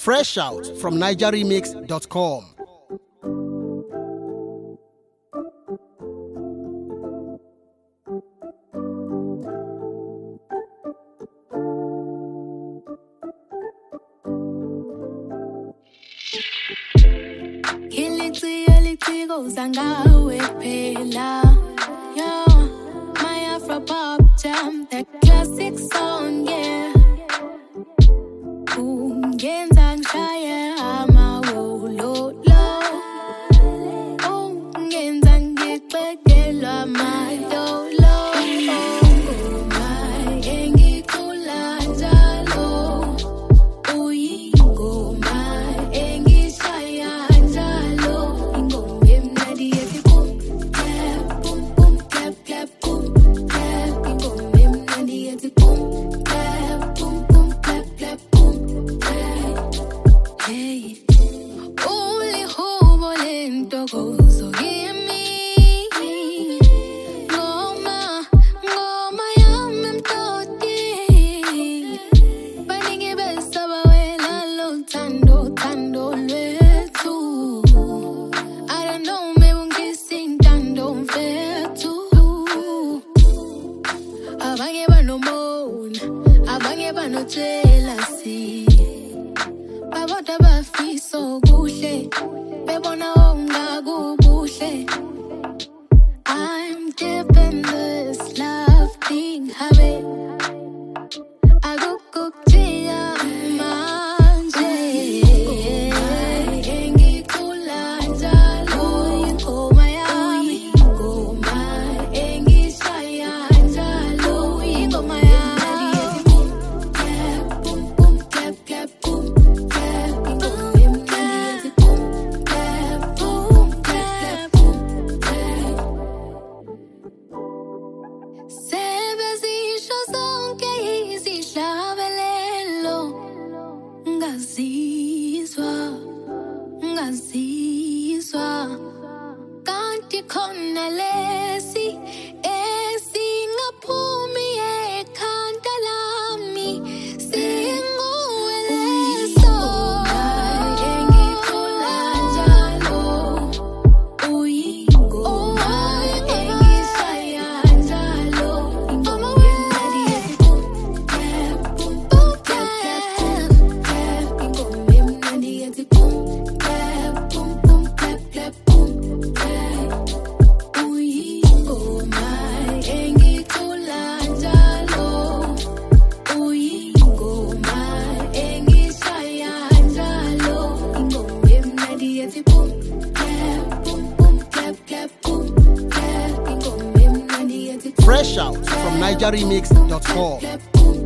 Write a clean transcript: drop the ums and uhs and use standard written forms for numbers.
Fresh out from NigerRemix.com. Zangawe phela, yo, my Afro pop jam, that classic song, yeah. Ungenza ngishaya amawolo lo, ungenza ngiqedelwa amadolo, ngoma engicula njalo, uyingoma engishaya njalo, ingoma emnandi ethi boom clap boom boom clap clap boom clap, ingoma emnandi ethi boom clap boom boom clap clap boom clap. Hey, ulihubo lentokozo kimi, ngoma ngoma yami mtoti, baningi besaba wela lo thando lwethu. I don't know, maybe ungisintando mfethu. Abanye banomona, abanye banojealousy, baboda bafisa okuhle, bebona ongakubuhle. I'm giving this love thing habe, akukujika manje. Engicula njalo, ingoma yami, ingoma engishaya njalo, ingoma yami. Boom boom clap clap boom clap, ingoma emnandi ethi boom clap boom clap boom clap. Sebezisho zonke izihlabelelo, ngazizwa kanti khona lesi esingaphumi ekhanda lami, singuwe leso. Engicula njalo, uyingoma engishaya njalo, ingoma emnandi ethi boom clap boom boom clap clap, ingoma emnandi ethi boom clap boom boom clap clap boom clap. Uyingoma engicula njalo, uyingoma engishaya njalo, ingoma emnandi ethi boom clap boom boom clap clap boom clap, ingoma emnandi ethi boom Fresh out from NigerRemix.com. clap boom